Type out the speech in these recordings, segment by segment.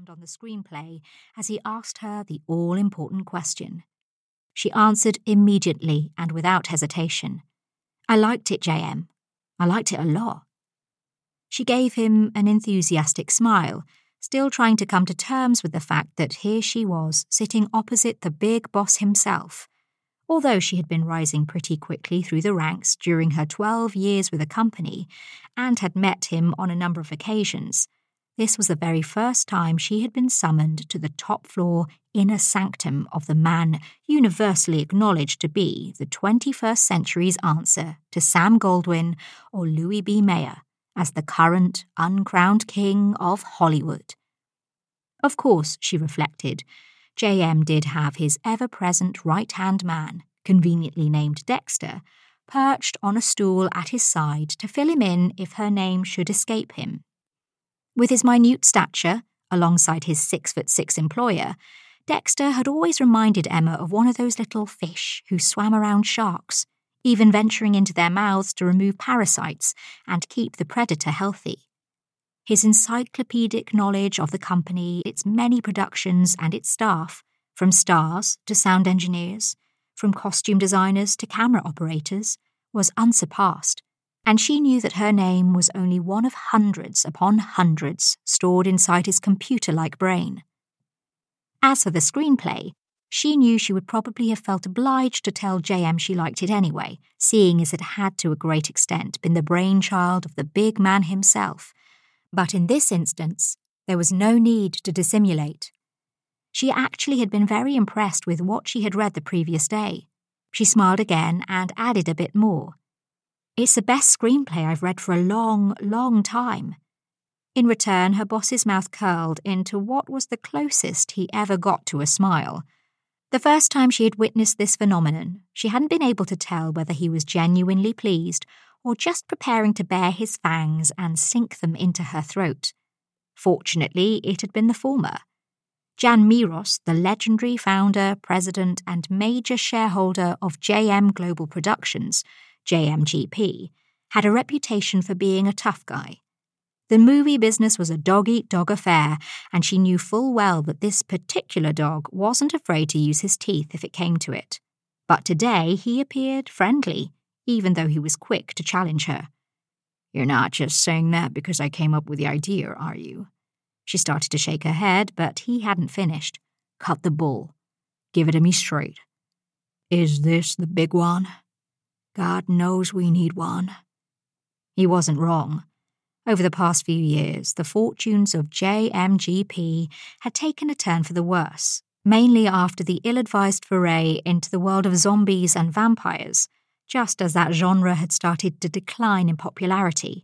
on the screenplay as he asked her the all-important question. She answered immediately and without hesitation. "I liked it, JM. I liked it a lot." She gave him an enthusiastic smile, still trying to come to terms with the fact that here she was, sitting opposite the big boss himself. Although she had been rising pretty quickly through the ranks during her 12 years with the company and had met him on a number of occasions, this was the very first time she had been summoned to the top floor inner sanctum of the man universally acknowledged to be the 21st century's answer to Sam Goldwyn or Louis B. Mayer as the current uncrowned king of Hollywood. Of course, she reflected, JM did have his ever-present right-hand man, conveniently named Dexter, perched on a stool at his side to fill him in if her name should escape him. With his minute stature, alongside his 6'6" employer, Dexter had always reminded Emma of one of those little fish who swam around sharks, even venturing into their mouths to remove parasites and keep the predator healthy. His encyclopedic knowledge of the company, its many productions and its staff, from stars to sound engineers, from costume designers to camera operators, was unsurpassed, and she knew that her name was only one of hundreds upon hundreds stored inside his computer-like brain. As for the screenplay, she knew she would probably have felt obliged to tell JM she liked it anyway, seeing as it had to a great extent been the brainchild of the big man himself. But in this instance, there was no need to dissimulate. She actually had been very impressed with what she had read the previous day. She smiled again and added a bit more. "It's the best screenplay I've read for a long, long time." In return, her boss's mouth curled into what was the closest he ever got to a smile. The first time she had witnessed this phenomenon, she hadn't been able to tell whether he was genuinely pleased or just preparing to bare his fangs and sink them into her throat. Fortunately, it had been the former. Jan Miros, the legendary founder, president, and major shareholder of JM Global Productions, JMGP, had a reputation for being a tough guy. The movie business was a dog-eat-dog affair, and she knew full well that this particular dog wasn't afraid to use his teeth if it came to it. But today he appeared friendly, even though he was quick to challenge her. "You're not just saying that because I came up with the idea, are you?" She started to shake her head, but he hadn't finished. "Cut the bull. Give it to me straight. Is this the big one? God knows we need one." He wasn't wrong. Over the past few years, the fortunes of JMGP had taken a turn for the worse, mainly after the ill-advised foray into the world of zombies and vampires, just as that genre had started to decline in popularity.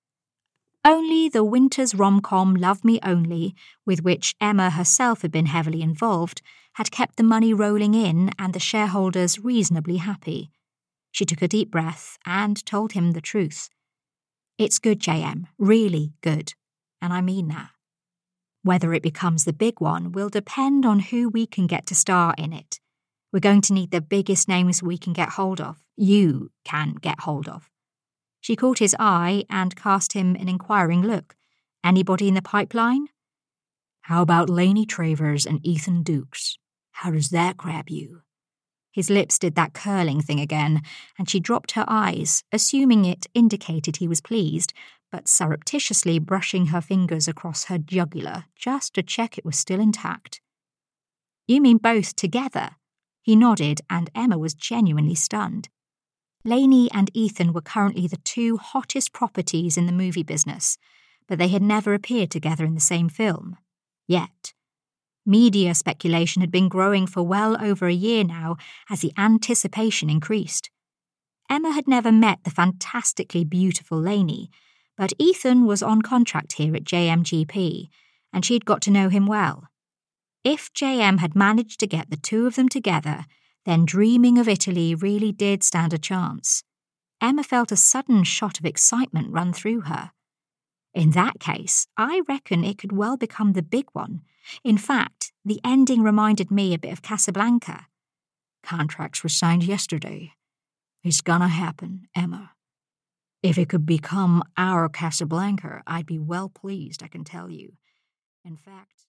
Only the Winters rom-com Love Me Only, with which Emma herself had been heavily involved, had kept the money rolling in and the shareholders reasonably happy. She took a deep breath and told him the truth. "It's good, JM, really good, and I mean that. Whether it becomes the big one will depend on who we can get to star in it. We're going to need the biggest names we can get hold of. You can get hold of." She caught his eye and cast him an inquiring look. "Anybody in the pipeline?" "How about Laney Travers and Ethan Dukes? How does that grab you?" His lips did that curling thing again, and she dropped her eyes, assuming it indicated he was pleased, but surreptitiously brushing her fingers across her jugular just to check it was still intact. "You mean both together?" He nodded, and Emma was genuinely stunned. Laney and Ethan were currently the two hottest properties in the movie business, but they had never appeared together in the same film. Yet. Media speculation had been growing for well over a year now as the anticipation increased. Emma had never met the fantastically beautiful Laney, but Ethan was on contract here at JMGP, and she'd got to know him well. If JM had managed to get the two of them together, then dreaming of Italy really did stand a chance. Emma felt a sudden shot of excitement run through her. In that case, I reckon it could well become the big one. In fact, the ending reminded me a bit of Casablanca. Contracts were signed yesterday. It's gonna happen, Emma. If it could become our Casablanca, I'd be well pleased, I can tell you. In fact...